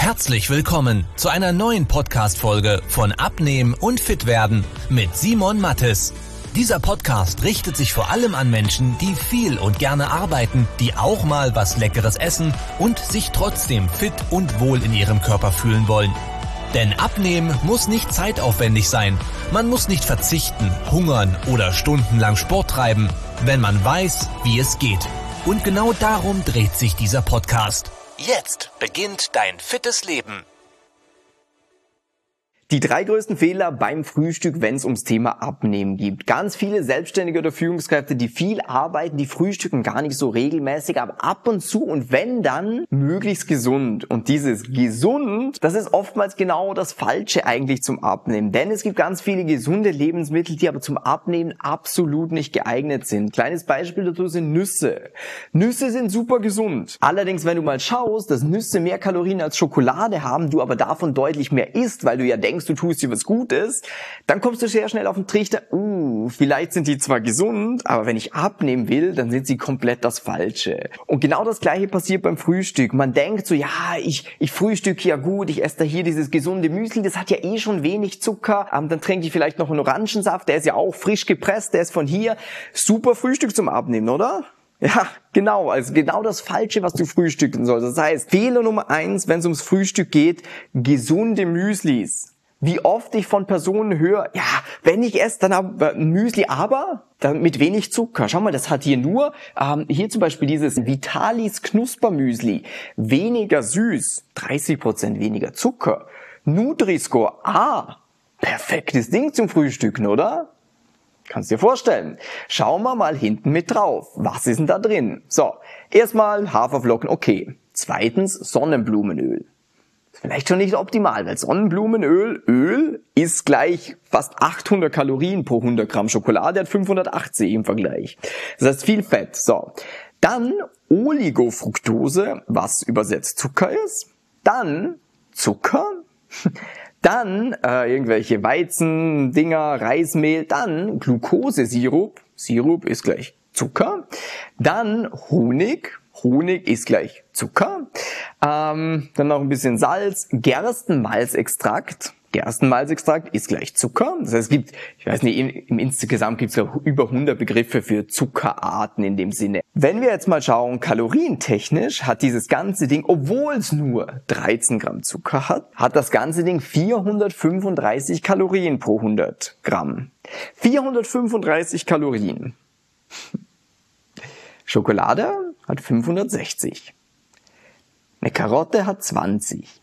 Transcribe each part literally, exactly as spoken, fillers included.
Herzlich willkommen zu einer neuen Podcast-Folge von Abnehmen und Fitwerden mit Simon Mattes. Dieser Podcast richtet sich vor allem an Menschen, die viel und gerne arbeiten, die auch mal was Leckeres essen und sich trotzdem fit und wohl in ihrem Körper fühlen wollen. Denn Abnehmen muss nicht zeitaufwendig sein. Man muss nicht verzichten, hungern oder stundenlang Sport treiben, wenn man weiß, wie es geht. Und genau darum dreht sich dieser Podcast. Jetzt beginnt dein fittes Leben. Die drei größten Fehler beim Frühstück, wenn es ums Thema Abnehmen geht. Ganz viele Selbstständige oder Führungskräfte, die viel arbeiten, die frühstücken gar nicht so regelmäßig, aber ab und zu und wenn dann, möglichst gesund. Und dieses gesund, das ist oftmals genau das Falsche eigentlich zum Abnehmen. Denn es gibt ganz viele gesunde Lebensmittel, die aber zum Abnehmen absolut nicht geeignet sind. Kleines Beispiel dazu sind Nüsse. Nüsse sind super gesund. Allerdings, wenn du mal schaust, dass Nüsse mehr Kalorien als Schokolade haben, du aber davon deutlich mehr isst, weil du ja denkst, du tust dir was Gutes, dann kommst du sehr schnell auf den Trichter, uh, vielleicht sind die zwar gesund, aber wenn ich abnehmen will, dann sind sie komplett das Falsche. Und genau das Gleiche passiert beim Frühstück. Man denkt so, ja, ich ich frühstücke ja gut, ich esse da hier dieses gesunde Müsli, das hat ja eh schon wenig Zucker, ähm, dann trinke ich vielleicht noch einen Orangensaft, der ist ja auch frisch gepresst, der ist von hier. Super Frühstück zum Abnehmen, oder? Ja, genau, also genau das Falsche, was du frühstücken sollst. Das heißt, Fehler Nummer eins, wenn es ums Frühstück geht, gesunde Müslis. Wie oft ich von Personen höre, ja, wenn ich esse, dann habe ein Müsli, aber dann mit wenig Zucker. Schau mal, das hat hier nur, ähm, hier zum Beispiel dieses Vitalis Knuspermüsli, weniger süß, dreißig Prozent weniger Zucker. Nutri-Score, ah, perfektes Ding zum Frühstücken, oder? Kannst dir vorstellen. Schauen wir mal hinten mit drauf. Was ist denn da drin? So, erstmal Haferflocken, okay. Zweitens Sonnenblumenöl. Vielleicht schon nicht optimal, weil Sonnenblumenöl, Öl ist gleich fast achthundert Kalorien pro hundert Gramm Schokolade, hat fünfhundertachtzig im Vergleich. Das heißt viel Fett. So, dann Oligofructose, was übersetzt Zucker ist. Dann Zucker. Dann äh, irgendwelche Weizendinger, Reismehl. Dann Glukosesirup. Sirup ist gleich Zucker. Dann Honig. Honig ist gleich Zucker. Ähm, dann noch ein bisschen Salz. Gerstenmalzextrakt. Gerstenmalzextrakt ist gleich Zucker. Das heißt, es gibt, ich weiß nicht, im, im insgesamt gibt es ja über hundert Begriffe für Zuckerarten in dem Sinne. Wenn wir jetzt mal schauen, kalorientechnisch hat dieses ganze Ding, obwohl es nur dreizehn Gramm Zucker hat, hat das ganze Ding vierhundertfünfunddreißig Kalorien pro hundert Gramm. vierhundertfünfunddreißig Kalorien. Schokolade hat fünfhundertsechzig. Eine Karotte hat zwanzig.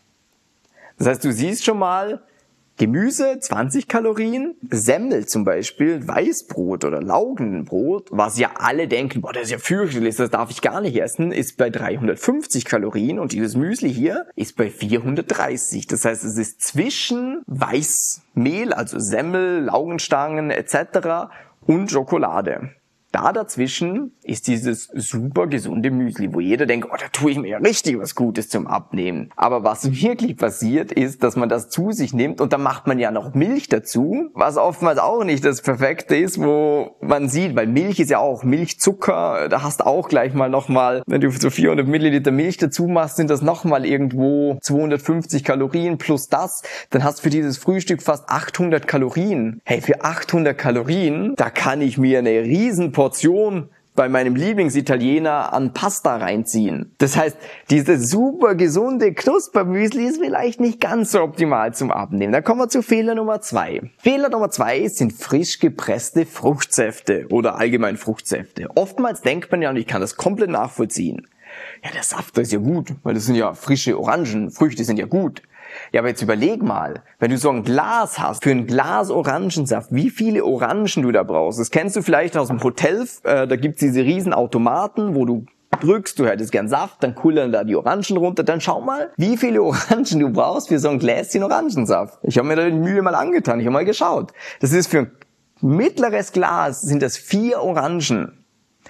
Das heißt, du siehst schon mal, Gemüse zwanzig Kalorien, Semmel zum Beispiel, Weißbrot oder Laugenbrot, was ja alle denken, boah, das ist ja fürchterlich, das darf ich gar nicht essen, ist bei dreihundertfünfzig Kalorien und dieses Müsli hier ist bei vierhundertdreißig. Das heißt, es ist zwischen Weißmehl, also Semmel, Laugenstangen et cetera und Schokolade. Da dazwischen ist dieses super gesunde Müsli, wo jeder denkt, oh, da tue ich mir ja richtig was Gutes zum Abnehmen. Aber was wirklich passiert ist, dass man das zu sich nimmt und dann macht man ja noch Milch dazu, was oftmals auch nicht das Perfekte ist, wo man sieht, weil Milch ist ja auch Milchzucker, da hast du auch gleich mal nochmal, wenn du so vierhundert Milliliter Milch dazu machst, sind das nochmal irgendwo zweihundertfünfzig Kalorien plus das, dann hast du für dieses Frühstück fast achthundert Kalorien. Hey, für achthundert Kalorien, da kann ich mir eine riesen Portion bei meinem Lieblingsitaliener an Pasta reinziehen. Das heißt, dieses super gesunde Knuspermüsli ist vielleicht nicht ganz so optimal zum Abnehmen. Dann kommen wir zu Fehler Nummer zwei. Fehler Nummer zwei sind frisch gepresste Fruchtsäfte oder allgemein Fruchtsäfte. Oftmals denkt man ja, und ich kann das komplett nachvollziehen, ja, der Saft ist ja gut, weil das sind ja frische Orangen, Früchte sind ja gut. Ja, aber jetzt überleg mal, wenn du so ein Glas hast, für ein Glas Orangensaft, wie viele Orangen du da brauchst. Das kennst du vielleicht aus dem Hotel, äh, da gibt's diese riesen Automaten, wo du drückst, du hättest gern Saft, dann kullern da die Orangen runter. Dann schau mal, wie viele Orangen du brauchst für so ein Gläschen Orangensaft. Ich habe mir da die Mühe mal angetan, ich habe mal geschaut. Das ist für ein mittleres Glas, sind das vier Orangen.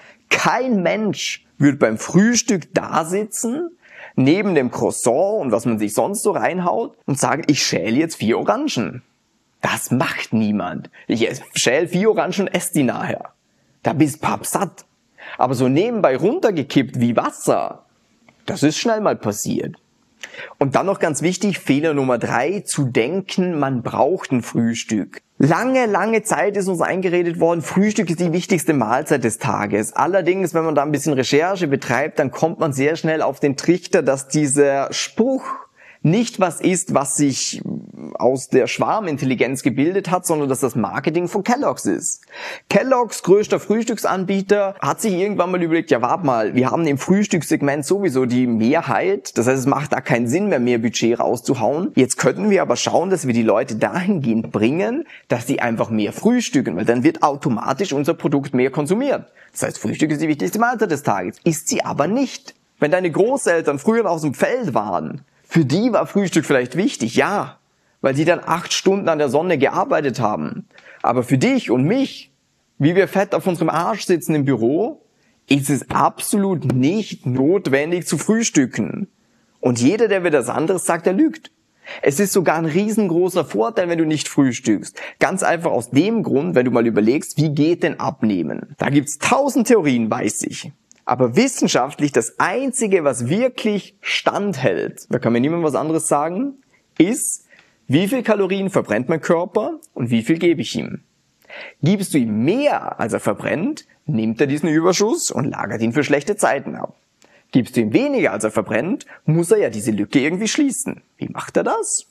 Kein Mensch wird beim Frühstück da sitzen, neben dem Croissant und was man sich sonst so reinhaut und sagen, ich schäle jetzt vier Orangen. Das macht niemand. Ich schäle vier Orangen und esse die nachher. Da bist pappsatt. Aber so nebenbei runtergekippt wie Wasser, das ist schnell mal passiert. Und dann noch ganz wichtig, Fehler Nummer drei, zu denken, man braucht ein Frühstück. Lange, lange Zeit ist uns eingeredet worden, Frühstück ist die wichtigste Mahlzeit des Tages. Allerdings, wenn man da ein bisschen Recherche betreibt, dann kommt man sehr schnell auf den Trichter, dass dieser Spruch nicht was ist, was sich aus der Schwarmintelligenz gebildet hat, sondern dass das Marketing von Kellogg's ist. Kellogg's, größter Frühstücksanbieter, hat sich irgendwann mal überlegt, ja warte mal, wir haben im Frühstückssegment sowieso die Mehrheit, das heißt, es macht da keinen Sinn mehr, mehr Budget rauszuhauen. Jetzt könnten wir aber schauen, dass wir die Leute dahingehend bringen, dass sie einfach mehr frühstücken, weil dann wird automatisch unser Produkt mehr konsumiert. Das heißt, Frühstück ist die wichtigste Mahlzeit des Tages. Ist sie aber nicht. Wenn deine Großeltern früher aus dem Feld waren, für die war Frühstück vielleicht wichtig, ja, weil sie dann acht Stunden an der Sonne gearbeitet haben. Aber für dich und mich, wie wir fett auf unserem Arsch sitzen im Büro, ist es absolut nicht notwendig zu frühstücken. Und jeder, der mir das anderes sagt, der lügt. Es ist sogar ein riesengroßer Vorteil, wenn du nicht frühstückst. Ganz einfach aus dem Grund, wenn du mal überlegst, wie geht denn Abnehmen? Da gibt's tausend Theorien, weiß ich. Aber wissenschaftlich das Einzige, was wirklich standhält, da kann mir niemand was anderes sagen, ist, wie viel Kalorien verbrennt mein Körper und wie viel gebe ich ihm. Gibst du ihm mehr, als er verbrennt, nimmt er diesen Überschuss und lagert ihn für schlechte Zeiten ab. Gibst du ihm weniger, als er verbrennt, muss er ja diese Lücke irgendwie schließen. Wie macht er das?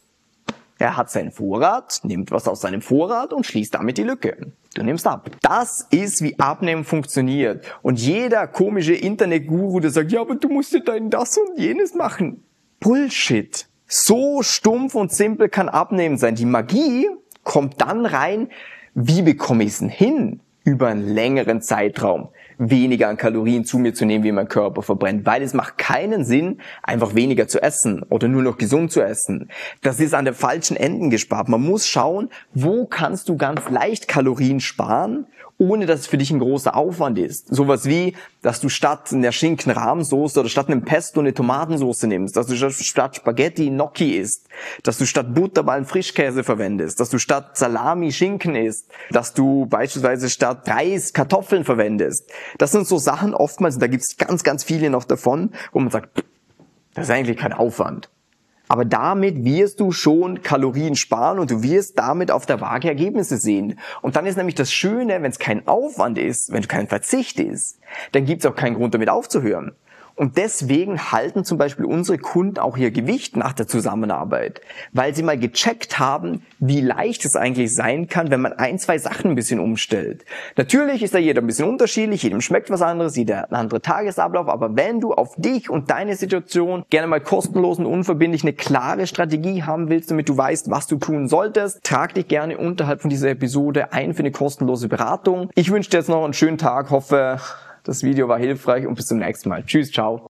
Er hat seinen Vorrat, nimmt was aus seinem Vorrat und schließt damit die Lücke. Du nimmst ab. Das ist, wie Abnehmen funktioniert. Und jeder komische Internetguru, der sagt, ja, aber du musst ja dein das und jenes machen. Bullshit. So stumpf und simpel kann Abnehmen sein. Die Magie kommt dann rein, wie bekomme ich es denn hin, über einen längeren Zeitraum weniger an Kalorien zu mir zu nehmen, wie mein Körper verbrennt. Weil es macht keinen Sinn, einfach weniger zu essen oder nur noch gesund zu essen. Das ist an den falschen Enden gespart. Man muss schauen, wo kannst du ganz leicht Kalorien sparen, ohne dass es für dich ein großer Aufwand ist. Sowas wie, dass du statt einer Schinken-Rahmsoße oder statt einem Pesto eine Tomatensoße nimmst, dass du statt Spaghetti Gnocchi isst, dass du statt Butterballen Frischkäse verwendest, dass du statt Salami Schinken isst, dass du beispielsweise statt Reis Kartoffeln verwendest. Das sind so Sachen oftmals, da gibt es ganz, ganz viele noch davon, wo man sagt, das ist eigentlich kein Aufwand. Aber damit wirst du schon Kalorien sparen und du wirst damit auf der Waage Ergebnisse sehen. Und dann ist nämlich das Schöne, wenn es kein Aufwand ist, wenn es kein Verzicht ist, dann gibt es auch keinen Grund damit aufzuhören. Und deswegen halten zum Beispiel unsere Kunden auch ihr Gewicht nach der Zusammenarbeit, weil sie mal gecheckt haben, wie leicht es eigentlich sein kann, wenn man ein, zwei Sachen ein bisschen umstellt. Natürlich ist da jeder ein bisschen unterschiedlich, jedem schmeckt was anderes, jeder ein anderer Tagesablauf, aber wenn du auf dich und deine Situation gerne mal kostenlos und unverbindlich eine klare Strategie haben willst, damit du weißt, was du tun solltest, trag dich gerne unterhalb von dieser Episode ein für eine kostenlose Beratung. Ich wünsche dir jetzt noch einen schönen Tag, hoffe, das Video war hilfreich und bis zum nächsten Mal. Tschüss, ciao.